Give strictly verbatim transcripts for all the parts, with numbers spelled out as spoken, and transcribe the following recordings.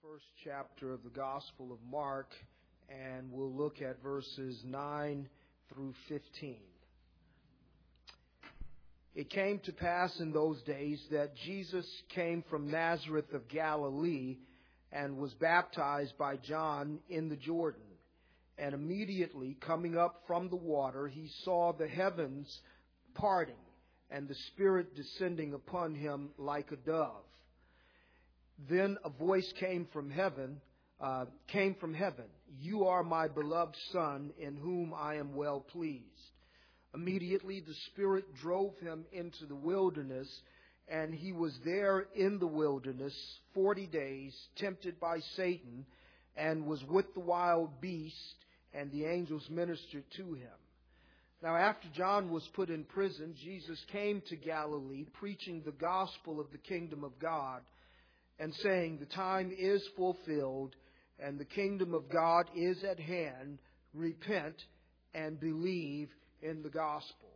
first chapter of the Gospel of Mark, and we'll look at verses nine through fifteen. It came to pass in those days that Jesus came from Nazareth of Galilee and was baptized by John in the Jordan. And immediately coming up from the water, he saw the heavens parting and the Spirit descending upon him like a dove. Then a voice came from heaven, uh, came from heaven. You are my beloved Son, in whom I am well pleased. Immediately the Spirit drove him into the wilderness, and he was there in the wilderness forty days, tempted by Satan, and was with the wild beast, and the angels ministered to him. Now after John was put in prison, Jesus came to Galilee, preaching the gospel of the kingdom of God, and saying, the time is fulfilled, and the kingdom of God is at hand. Repent and believe in the gospel.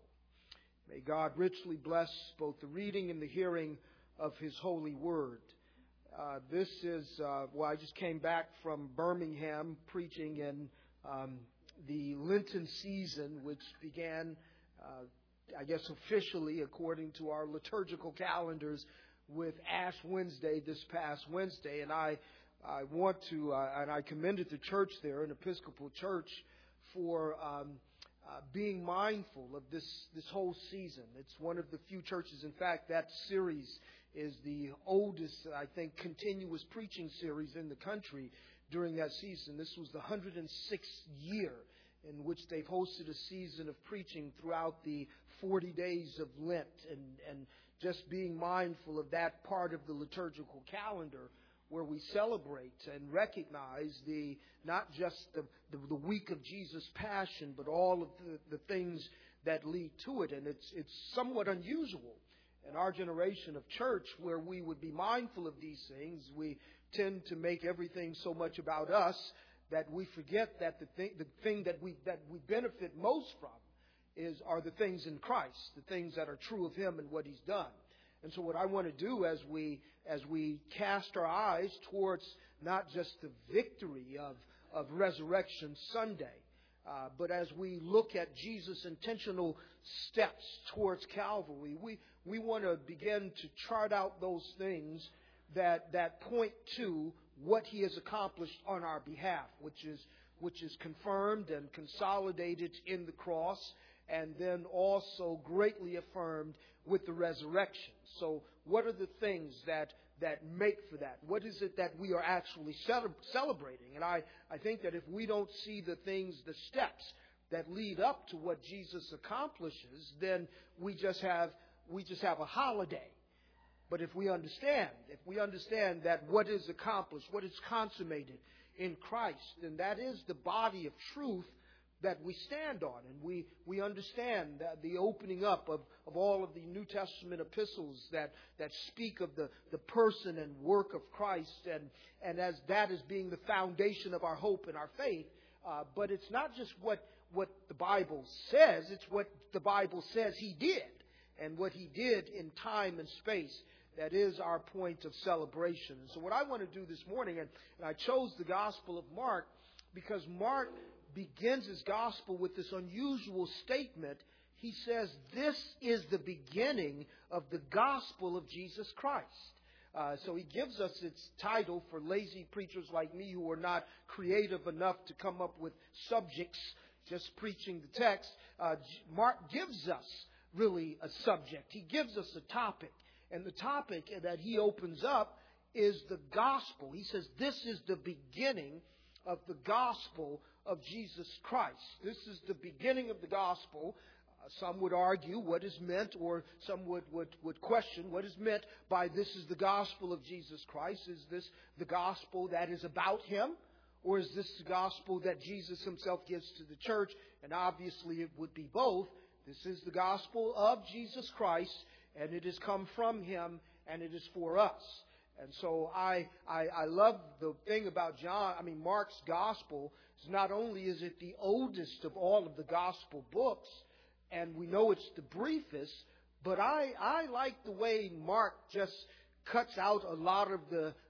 May God richly bless both the reading and the hearing of His holy word. Uh, this is, uh, well, I just came back from Birmingham preaching in um, the Lenten season, which began, uh, I guess officially, according to our liturgical calendars, with Ash Wednesday this past Wednesday. And I, I want to, uh, and I commended the church there, an Episcopal church, for um, uh, being mindful of this, this whole season. It's one of the few churches, in fact, that series is the oldest, I think, continuous preaching series in the country during that season. This was the one hundred sixth year in which they've hosted a season of preaching throughout the forty days of Lent, and, and just being mindful of that part of the liturgical calendar where we celebrate and recognize the not just the, the, the week of Jesus' Passion, but all of the, the things that lead to it. And it's it's somewhat unusual in our generation of church where we would be mindful of these things. We tend to make everything so much about us that we forget that the thing, the thing that we that we benefit most from is are the things in Christ, the things that are true of Him and what He's done. And so what I want to do as we as we cast our eyes towards not just the victory of, of Resurrection Sunday, uh, but as we look at Jesus' intentional steps towards Calvary, we, we want to begin to chart out those things that that point to what He has accomplished on our behalf, which is which is confirmed and consolidated in the cross, and then also greatly affirmed with the resurrection. So what are the things that, that make for that? What is it that we are actually cele- celebrating? And I, I think that if we don't see the things, the steps that lead up to what Jesus accomplishes, then we just have, we just have a holiday. But if we understand, if we understand that what is accomplished, what is consummated in Christ, then that is the body of truth that we stand on. And we, we understand that the opening up of, of all of the New Testament epistles that, that speak of the, the person and work of Christ, and, and as that as being the foundation of our hope and our faith. Uh, but it's not just what, what the Bible says, it's what the Bible says He did, and what He did in time and space. That is our point of celebration. And so what I want to do this morning, and, and I chose the Gospel of Mark because Mark begins his Gospel with this unusual statement. He says, this is the beginning of the Gospel of Jesus Christ. Uh, so he gives us its title for lazy preachers like me who are not creative enough to come up with subjects, just preaching the text. Uh, Mark gives us really a subject. He gives us a topic. And the topic that he opens up is the gospel. He says, this is the beginning of the gospel of Jesus Christ. This is the beginning of the gospel. Uh, some would argue what is meant, or some would, would, would question what is meant by this is the gospel of Jesus Christ. Is this the gospel that is about Him? Or is this the gospel that Jesus Himself gives to the church? And obviously it would be both. This is the gospel of Jesus Christ, and it has come from Him, and it is for us. And so I, I I love the thing about John, I mean Mark's gospel, is not only is it the oldest of all of the gospel books, and we know it's the briefest, but I, I like the way Mark just cuts out a lot of the,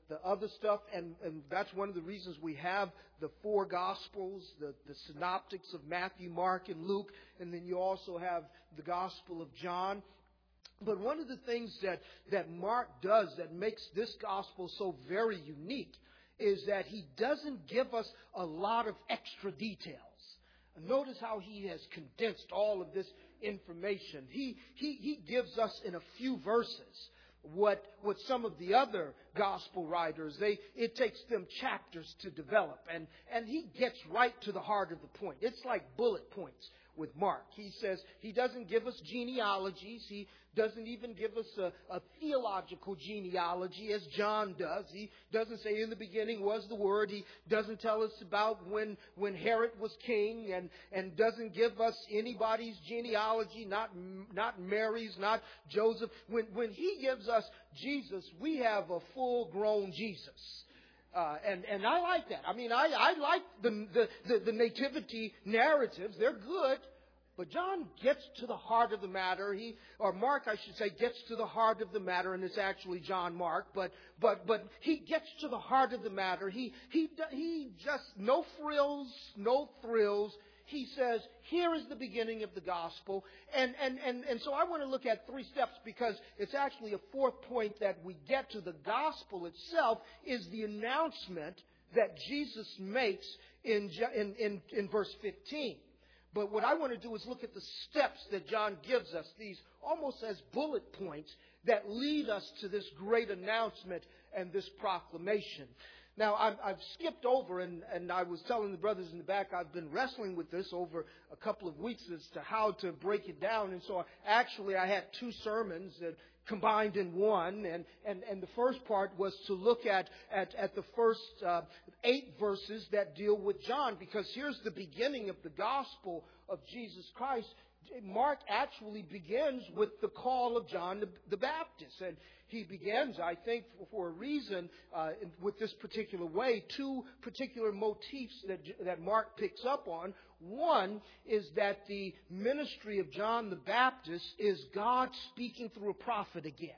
the other stuff, and, and that's one of the reasons we have the four Gospels, the, the synoptics of Matthew, Mark, and Luke, and then you also have the Gospel of John. But one of the things that, that Mark does that makes this Gospel so very unique is that he doesn't give us a lot of extra details. Notice how he has condensed all of this information. He, he, he gives us in a few verses what, what some of the other gospel writers, they, it takes them chapters to develop. And, and he gets right to the heart of the point. It's like bullet points with Mark. He says he doesn't give us genealogies. He doesn't even give us a, a theological genealogy as John does. He doesn't say in the beginning was the Word. He doesn't tell us about when, when Herod was king, and, and doesn't give us anybody's genealogy, not, not Mary's, not Joseph. When, when he gives us Jesus, we have a full-grown Jesus. Uh, and, and I like that. I mean, I, I like the, the, the, the nativity narratives. They're good. But John gets to the heart of the matter. He, or Mark, I should say, gets to the heart of the matter, and it's actually John Mark. But, but, but he gets to the heart of the matter. He, he, he just, no frills, no thrills. He says, here is the beginning of the gospel. And, and, and, and so I want to look at three steps, because it's actually a fourth point that we get to. The gospel itself is the announcement that Jesus makes in, in, in, in verse fifteen. But what I want to do is look at the steps that John gives us, these almost as bullet points that lead us to this great announcement and this proclamation. Now, I've, I've skipped over, and, and I was telling the brothers in the back, I've been wrestling with this over a couple of weeks as to how to break it down. And so actually I had two sermons that combined in one. And, and, and the first part was to look at, at, at the first uh, eight verses that deal with John, because here's the beginning of the gospel of Jesus Christ. Mark actually begins with the call of John the Baptist. And he begins, I think, for a reason, uh, with this particular way, two particular motifs that, that Mark picks up on. One is that the ministry of John the Baptist is God speaking through a prophet again.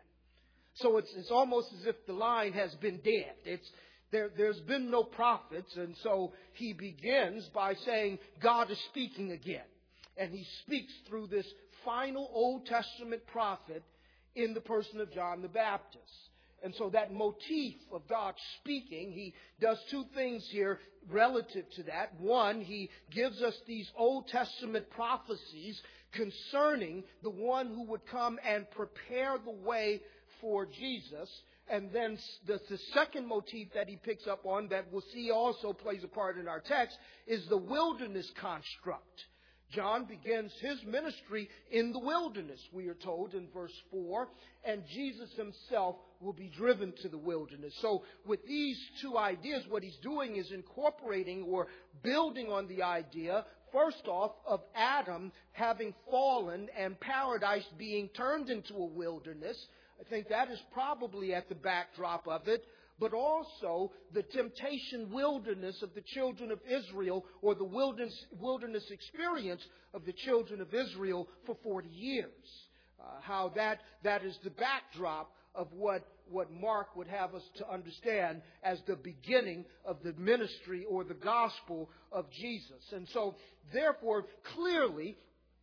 So it's, it's almost as if the line has been dead. It's, there, there's been no prophets, and so he begins by saying God is speaking again. And he speaks through this final Old Testament prophet in the person of John the Baptist. And so that motif of God speaking, he does two things here relative to that. One, he gives us these Old Testament prophecies concerning the one who would come and prepare the way for Jesus. And then the, the second motif that he picks up on that we'll see also plays a part in our text is the wilderness construct. John begins his ministry in the wilderness, we are told in verse four, and Jesus himself will be driven to the wilderness. So with these two ideas, what he's doing is incorporating or building on the idea, first off, of Adam having fallen and paradise being turned into a wilderness. I think that is probably at the backdrop of it. But also the temptation wilderness of the children of Israel, or the wilderness, wilderness experience of the children of Israel for forty years. Uh, how that, that is the backdrop of what, what Mark would have us to understand as the beginning of the ministry or the gospel of Jesus. And so, therefore, clearly,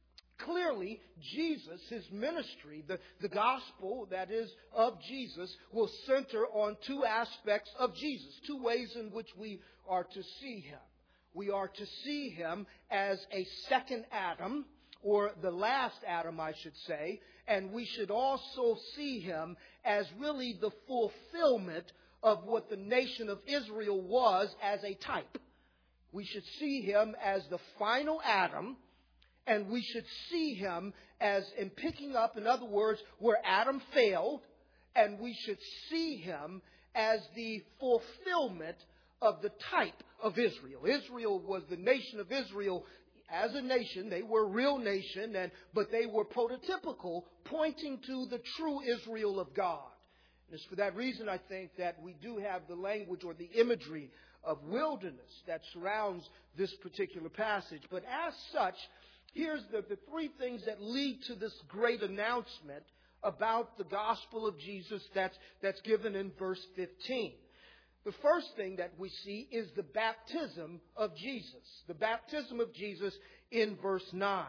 Clearly, Jesus, his ministry, the, the gospel that is of Jesus, will center on two aspects of Jesus, two ways in which we are to see him. We are to see him as a second Adam, or the last Adam, I should say, and we should also see him as really the fulfillment of what the nation of Israel was as a type. We should see him as the final Adam, and we should see him as in picking up, in other words, where Adam failed, and we should see him as the fulfillment of the type of Israel. Israel was the nation of Israel as a nation. They were a real nation, and but they were prototypical, pointing to the true Israel of God. And it's for that reason, I think, that we do have the language or the imagery of wilderness that surrounds this particular passage. But as such, here's the, the three things that lead to this great announcement about the gospel of Jesus that's, that's given in verse fifteen. The first thing that we see is the baptism of Jesus. The baptism of Jesus in verse nine.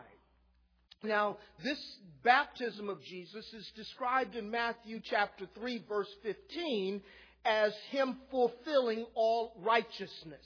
Now, this baptism of Jesus is described in Matthew chapter three, verse fifteen, as Him fulfilling all righteousness.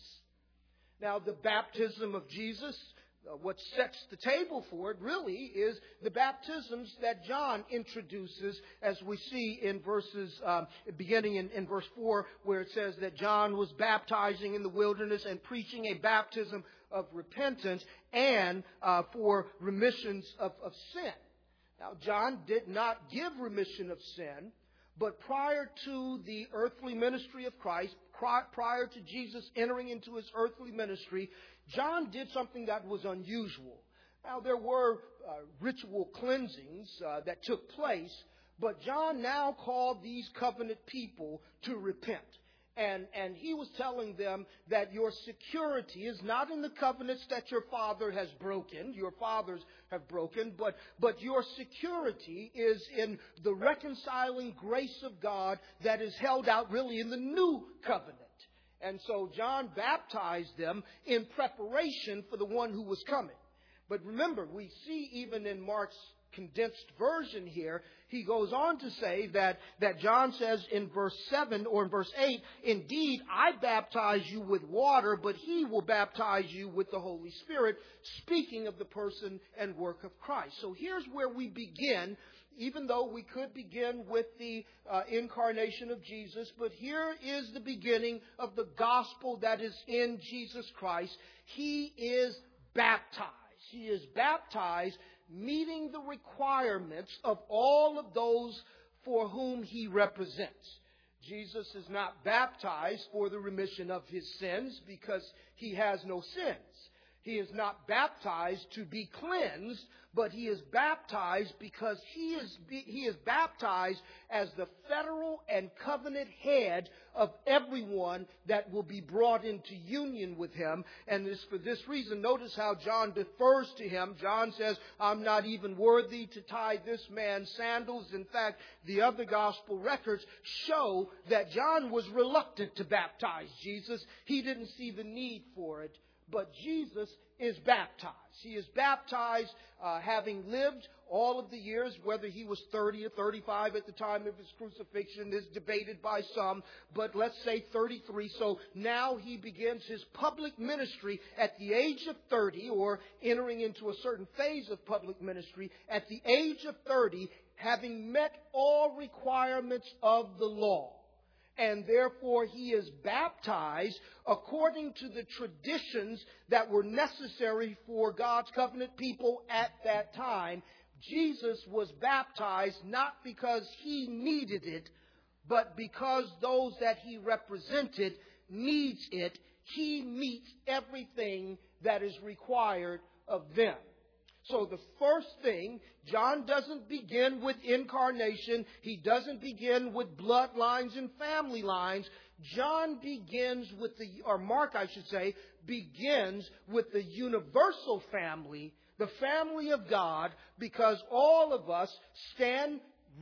Now, the baptism of Jesus, uh, what sets the table for it really is the baptisms that John introduces, as we see in verses, um, beginning in, in verse four, where it says that John was baptizing in the wilderness and preaching a baptism of repentance and uh, for remissions of, of sin. Now, John did not give remission of sin, but prior to the earthly ministry of Christ, prior to Jesus entering into His earthly ministry, John did something that was unusual. Now, there were uh, ritual cleansings uh, that took place, but John now called these covenant people to repent. And, and he was telling them that your security is not in the covenants that your father has broken, your fathers have broken, but, but your security is in the reconciling grace of God that is held out really in the new covenant. And so John baptized them in preparation for the one who was coming. But remember, we see even in Mark's condensed version here, he goes on to say that, that John says in verse seven or in verse eight, indeed, I baptize you with water, but He will baptize you with the Holy Spirit, speaking of the person and work of Christ. So here's where we begin, even though we could begin with the uh, incarnation of Jesus, but here is the beginning of the gospel that is in Jesus Christ. He is baptized. He is baptized, meeting the requirements of all of those for whom He represents. Jesus is not baptized for the remission of His sins because He has no sins. He is not baptized to be cleansed, but He is baptized because He is, he is baptized as the federal and covenant head of everyone that will be brought into union with Him. And it's for this reason, notice how John defers to Him. John says, I'm not even worthy to tie this man's sandals. In fact, the other gospel records show that John was reluctant to baptize Jesus. He didn't see the need for it. But Jesus is baptized. He is baptized uh, having lived all of the years, whether He was thirty or thirty-five at the time of His crucifixion is debated by some, but let's say thirty-three. So now He begins His public ministry at the age of thirty, or entering into a certain phase of public ministry at the age of thirty, having met all requirements of the law. And therefore He is baptized according to the traditions that were necessary for God's covenant people at that time. Jesus was baptized not because He needed it, but because those that He represented needs it. He meets everything that is required of them. So the first thing, John doesn't begin with incarnation. He doesn't begin with bloodlines and family lines. John begins with the, or Mark, I should say, begins with the universal family, the family of God, because all of us stand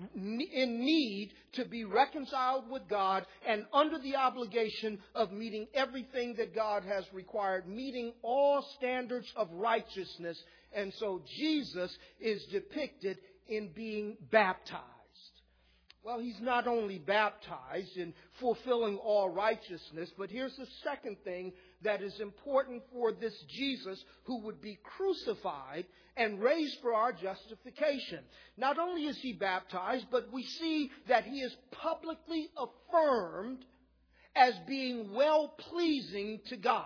in need to be reconciled with God and under the obligation of meeting everything that God has required, meeting all standards of righteousness. And so Jesus is depicted in being baptized. Well, He's not only baptized in fulfilling all righteousness, but here's the second thing that is important for this Jesus who would be crucified and raised for our justification. Not only is He baptized, but we see that He is publicly affirmed as being well-pleasing to God.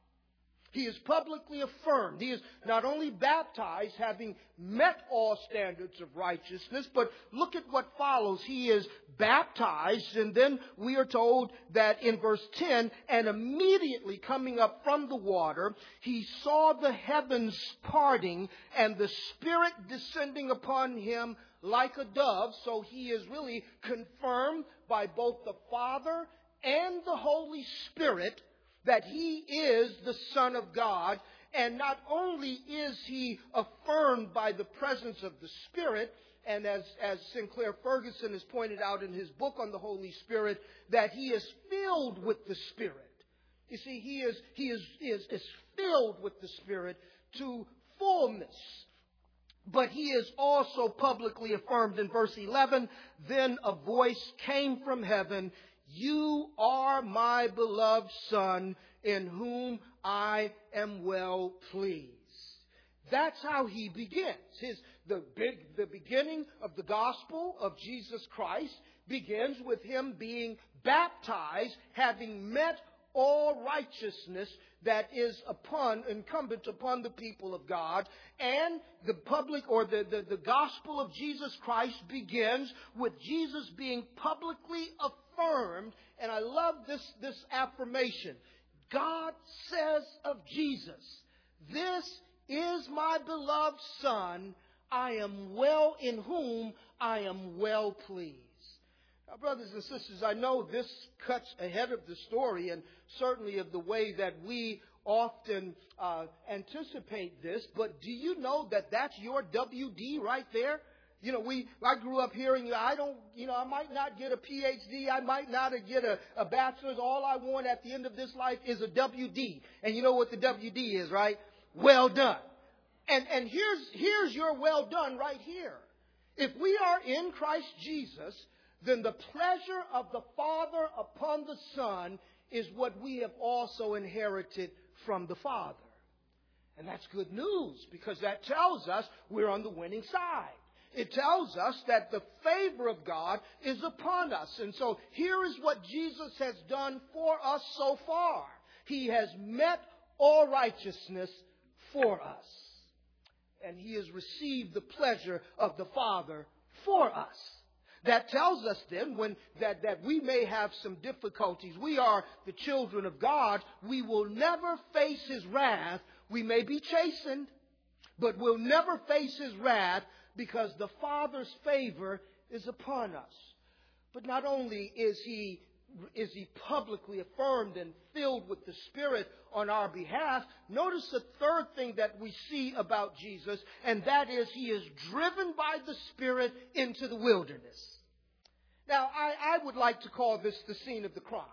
He is publicly affirmed. He is not only baptized, having met all standards of righteousness, but look at what follows. He is baptized, and then we are told that in verse ten, and immediately coming up from the water, He saw the heavens parting and the Spirit descending upon Him like a dove. So He is really confirmed by both the Father and the Holy Spirit that He is the Son of God. And not only is He affirmed by the presence of the Spirit, and as, as Sinclair Ferguson has pointed out in his book on the Holy Spirit, that he is filled with the Spirit. You see, he is, he is, is, is filled with the Spirit to fullness. But he is also publicly affirmed in verse eleven, then a voice came from heaven, you are my beloved Son, in whom I am well pleased. That's how he begins. His, the, big, the beginning of the gospel of Jesus Christ begins with him being baptized, having met all righteousness that is upon, incumbent upon the people of God. And the public or the, the, the gospel of Jesus Christ begins with Jesus being publicly affirmed. And I love this, this affirmation. God says of Jesus, this is my beloved Son, I am well in whom I am well pleased. Now, brothers and sisters, I know this cuts ahead of the story and certainly of the way that we often uh, anticipate this, but do you know that that's your W D right there? You know, we, I grew up hearing, I don't, you know, I might not get a P H D, I might not get a, a bachelor's, all I want at the end of this life is a W D. And you know what the W D is, right? Well done. And, and here's, here's your well done right here. If we are in Christ Jesus, then the pleasure of the Father upon the Son is what we have also inherited from the Father. And that's good news, because that tells us we're on the winning side. It tells us that the favor of God is upon us. And so here is what Jesus has done for us so far. He has met all righteousness for us. And he has received the pleasure of the Father for us. That tells us then when that, that we may have some difficulties. We are the children of God. We will never face his wrath. We may be chastened, but we'll never face his wrath because the Father's favor is upon us. But not only is he is he publicly affirmed and filled with the Spirit on our behalf, notice the third thing that we see about Jesus, and that is he is driven by the Spirit into the wilderness. Now, I, I would like to call this the scene of the crime.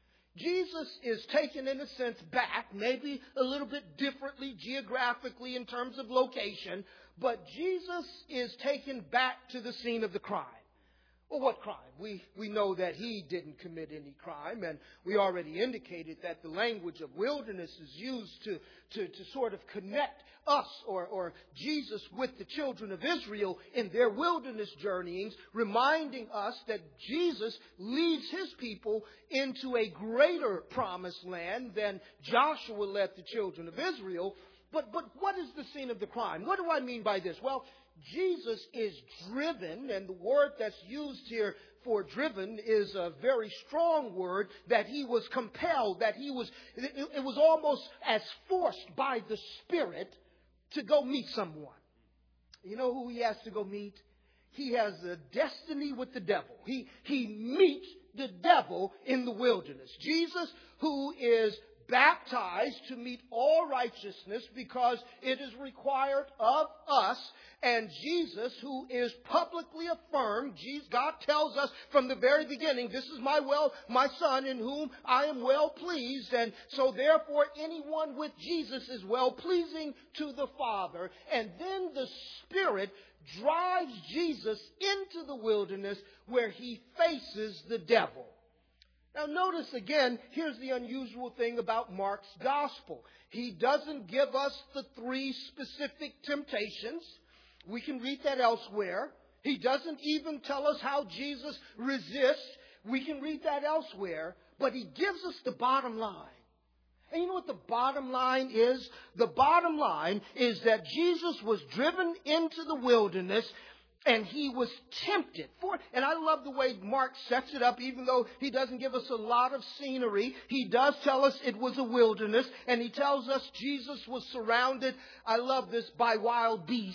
Jesus is taken, in a sense, back, maybe a little bit differently geographically in terms of location, but Jesus is taken back to the scene of the crime. Well, what crime? We, we know that he didn't commit any crime, and we already indicated that the language of wilderness is used to, to, to sort of connect us or, or Jesus with the children of Israel in their wilderness journeyings, reminding us that Jesus leads his people into a greater promised land than Joshua led the children of Israel. But, but what is the scene of the crime? What do I mean by this? Well, Jesus is driven, and the word that's used here for driven is a very strong word, that he was compelled, that he was, it, it was almost as forced by the Spirit to go meet someone. You know who he has to go meet? He has a destiny with the devil. He, he meets the devil in the wilderness. Jesus, who is baptized to meet all righteousness because it is required of us, and Jesus, who is publicly affirmed, Jesus, God tells us from the very beginning, this is my well, my Son in whom I am well pleased, and so therefore anyone with Jesus is well pleasing to the Father. And then the Spirit drives Jesus into the wilderness where he faces the devil. Now notice again, here's the unusual thing about Mark's gospel. He doesn't give us the three specific temptations. We can read that elsewhere. He doesn't even tell us how Jesus resists. We can read that elsewhere. But he gives us the bottom line. And you know what the bottom line is? The bottom line is that Jesus was driven into the wilderness and he was tempted for it. And I love the way Mark sets it up, even though he doesn't give us a lot of scenery. He does tell us it was a wilderness, and he tells us Jesus was surrounded, I love this, by wild beasts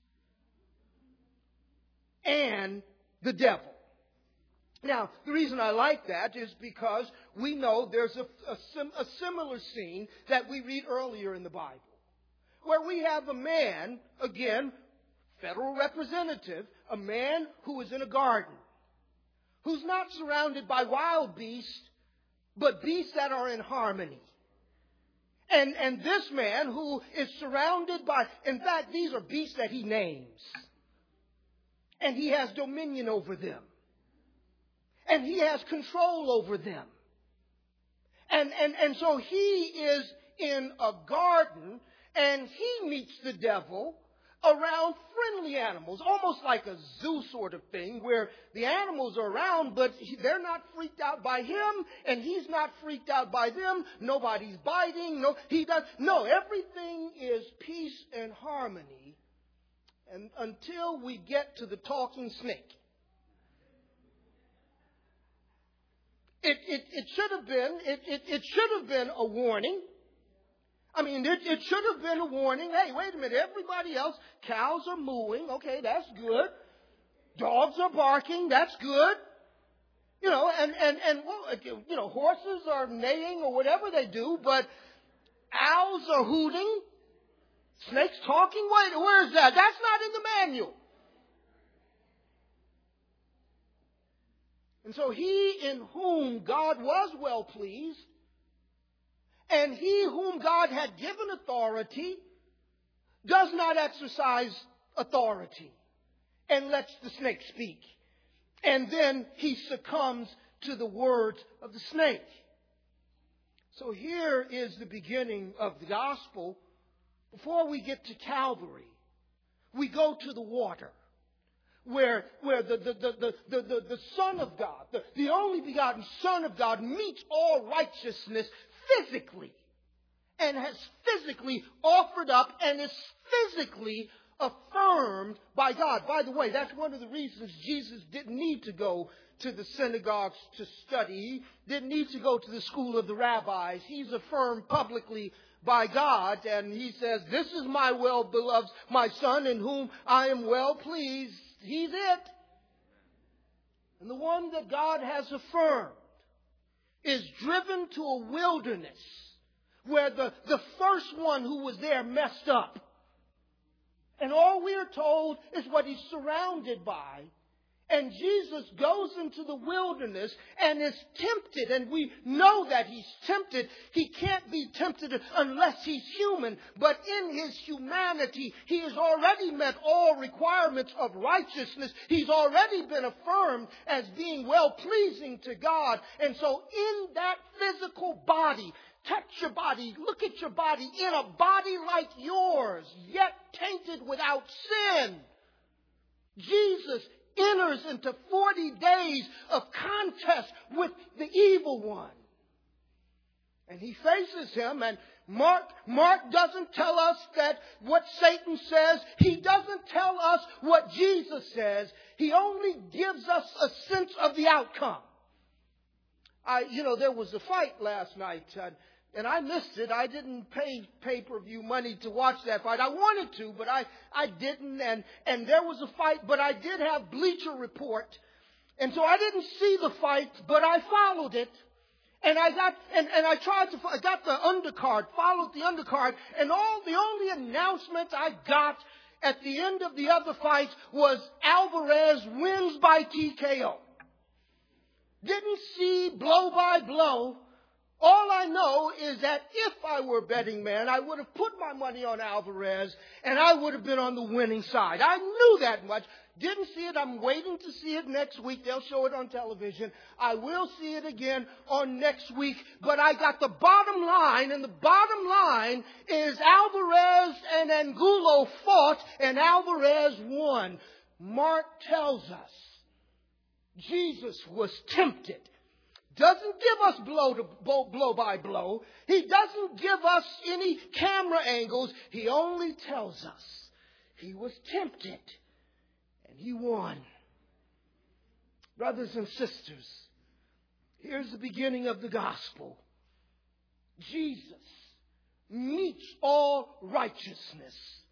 and the devil. Now, the reason I like that is because we know there's a, a, sim, a similar scene that we read earlier in the Bible, where we have a man, again, federal representative, a man who is in a garden, who's not surrounded by wild beasts, but beasts that are in harmony. And, and this man who is surrounded by, in fact, these are beasts that he names. And he has dominion over them. And he has control over them. And, and, and so he is in a garden, and he meets the devil around friendly animals, almost like a zoo sort of thing, where the animals are around, but they're not freaked out by him, and he's not freaked out by them. Nobody's biting. No, he does. No, everything is peace and harmony, and until we get to the talking snake. It, it, it should have been, it, it, it should have been a warning. I mean, it, it should have been a warning. Hey, wait a minute. Everybody else, cows are mooing. Okay, that's good. Dogs are barking. That's good. You know, and, and, and well, you know, horses are neighing or whatever they do, but owls are hooting. Snakes talking. Wait, where is that? That's not in the manual. And so he in whom God was well pleased, and he whom God had given authority, does not exercise authority and lets the snake speak. And then he succumbs to the words of the snake. So here is the beginning of the gospel. Before we get to Calvary, we go to the water. Where, where the, the, the, the, the, the, the Son of God, the, the only begotten Son of God, meets all righteousness physically. And has physically offered up and is physically affirmed by God. By the way, that's one of the reasons Jesus didn't need to go to the synagogues to study. He didn't need to go to the school of the rabbis. He's affirmed publicly by God. And he says, this is my well-beloved, my Son, in whom I am well pleased. He's it. And the one that God has affirmed is driven to a wilderness where the, the first one who was there messed up. And all we are told is what he's surrounded by. And Jesus goes into the wilderness and is tempted. And we know that he's tempted. He can't be tempted unless he's human. But in his humanity, he has already met all requirements of righteousness. He's already been affirmed as being well-pleasing to God. And so in that physical body, touch your body, look at your body, in a body like yours, yet tainted without sin, Jesus enters into forty days of contest with the evil one. And he faces him, and Mark, Mark doesn't tell us that what Satan says. He doesn't tell us what Jesus says. He only gives us a sense of the outcome. I, you know, there was a fight last night, uh, and I missed it. I didn't pay pay-per-view money to watch that fight. I wanted to, but I, I didn't. And, and there was a fight, but I did have Bleacher Report. And so I didn't see the fight, but I followed it. And I got, and, and I tried to, I got the undercard, followed the undercard, and all, the only announcement I got at the end of the other fights was Alvarez wins by T K O. Didn't see blow by blow. All I know is that if I were a betting man, I would have put my money on Alvarez and I would have been on the winning side. I knew that much. Didn't see it. I'm waiting to see it next week. They'll show it on television. I will see it again on next week. But I got the bottom line, and the bottom line is Alvarez and Angulo fought and Alvarez won. Mark tells us Jesus was tempted. Doesn't give us blow to blow, blow by blow. He doesn't give us any camera angles. He only tells us he was tempted and he won. Brothers and sisters, here's the beginning of the gospel. Jesus meets all righteousness.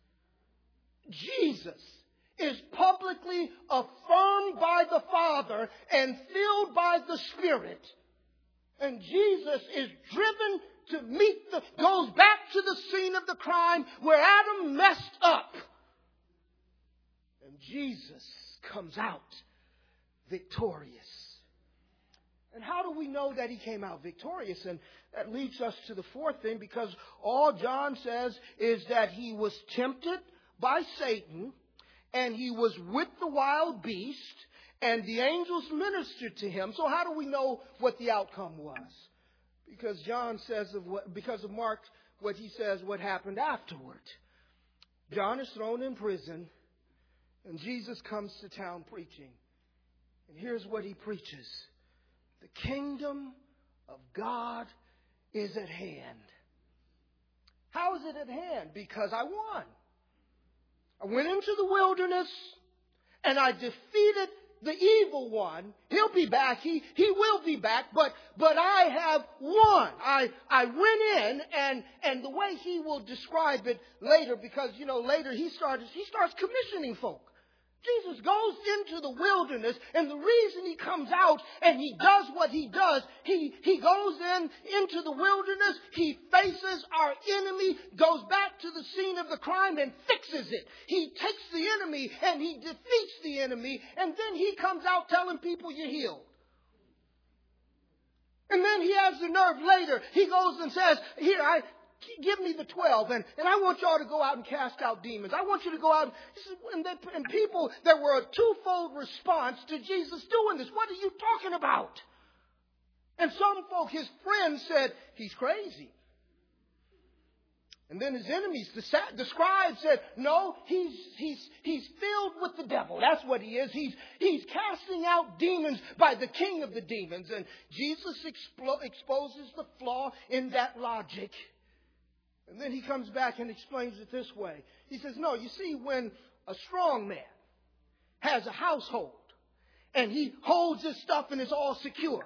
Jesus is publicly affirmed by the Father and filled by the Spirit. And Jesus is driven to meet the, goes back to the scene of the crime where Adam messed up. And Jesus comes out victorious. And how do we know that he came out victorious? And that leads us to the fourth thing, because all John says is that he was tempted by Satan, and he was with the wild beast, and the angels ministered to him. So how do we know what the outcome was? Because John says of what, because of Mark, what he says, what happened afterward. John is thrown in prison, and Jesus comes to town preaching. And here's what he preaches. The kingdom of God is at hand. How is it at hand? Because I won. I went into the wilderness and I defeated the evil one. He'll be back. He, he will be back. But, but I have won. I, I went in, and, and the way he will describe it later, because, you know, later he starts, he starts commissioning folk. Jesus goes into the wilderness, and the reason he comes out and he does what he does, he, he goes in into the wilderness, he faces our enemy, goes back to the scene of the crime and fixes it. He takes the enemy and he defeats the enemy, and then he comes out telling people you're healed. And then he has the nerve later. He goes and says, here, I... give me the twelve, and, and I want y'all to go out and cast out demons. I want you to go out. And, they, and people, there were a twofold response to Jesus doing this. What are you talking about? And some folk, his friends, said, he's crazy. And then his enemies, the, the scribes, said, no, he's, he's, he's filled with the devil. That's what he is. He's, he's casting out demons by the king of the demons. And Jesus explo- exposes the flaw in that logic. And then he comes back and explains it this way. He says, no, you see, when a strong man has a household and he holds his stuff and it's all secure.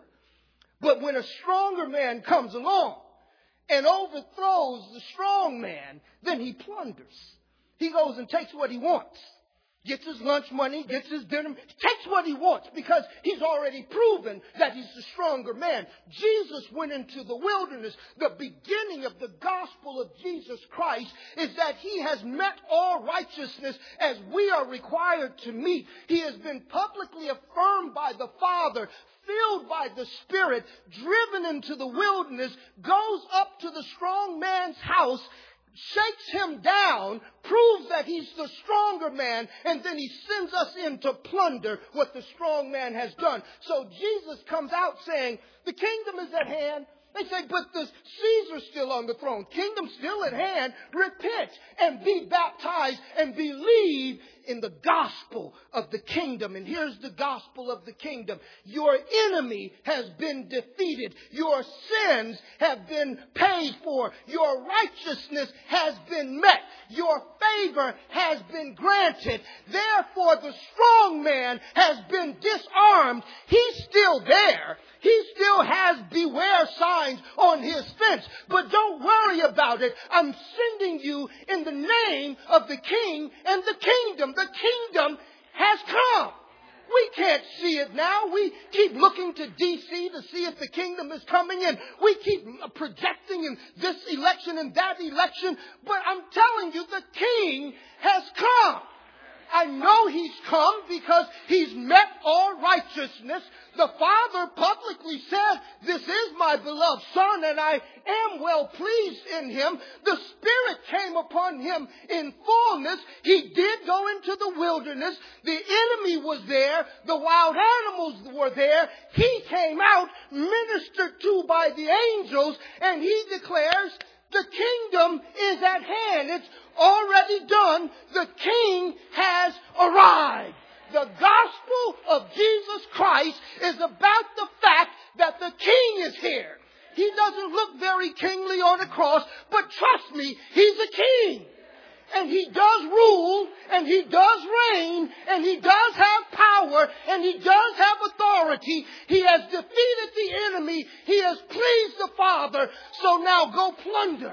But when a stronger man comes along and overthrows the strong man, then he plunders. He goes and takes what he wants. Gets his lunch money, gets his dinner, takes what he wants because he's already proven that he's the stronger man. Jesus went into the wilderness. The beginning of the gospel of Jesus Christ is that he has met all righteousness as we are required to meet. He has been publicly affirmed by the Father, filled by the Spirit, driven into the wilderness, goes up to the strong man's house, shakes him down, proves that he's the stronger man, and then he sends us in to plunder what the strong man has done. So Jesus comes out saying, the kingdom is at hand. They say, but the Caesar's still on the throne. Kingdom's still at hand. Repent and be baptized and believe in the gospel of the kingdom. And here's the gospel of the kingdom. Your enemy has been defeated. Your sins have been paid for. Your righteousness has been met. Your favor has been granted. Therefore, the strong man has been disarmed. He's still there. He still has beware signs on his fence. But don't worry about it. I'm sending you in the name of the King and the kingdom. The kingdom has come. We can't see it now. We keep looking to D C to see if the kingdom is coming in. We keep projecting in this election and that election. But I'm telling you, the King has come. I know he's come because he's met all righteousness. The Father publicly said, this is my beloved Son, and I am well pleased in him. The Spirit came upon him in fullness. He did go into the wilderness. The enemy was there. The wild animals were there. He came out, ministered to by the angels, and he declares, the kingdom is at hand. It's already done. The King has arrived. The gospel of Jesus Christ is about the fact that the King is here. He doesn't look very kingly on a cross, but trust me, he's a king. And he does rule, and he does reign, and he does have power, and he does have authority. He has defeated the enemy. He has pleased the Father. So now go plunder.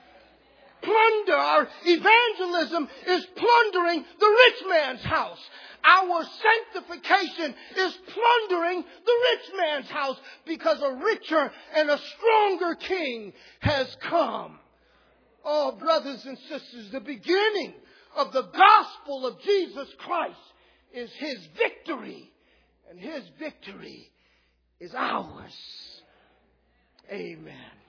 Plunder. Our evangelism is plundering the rich man's house. Our sanctification is plundering the rich man's house because a richer and a stronger king has come. Oh, brothers and sisters, the beginning of the gospel of Jesus Christ is His victory. And His victory is ours. Amen.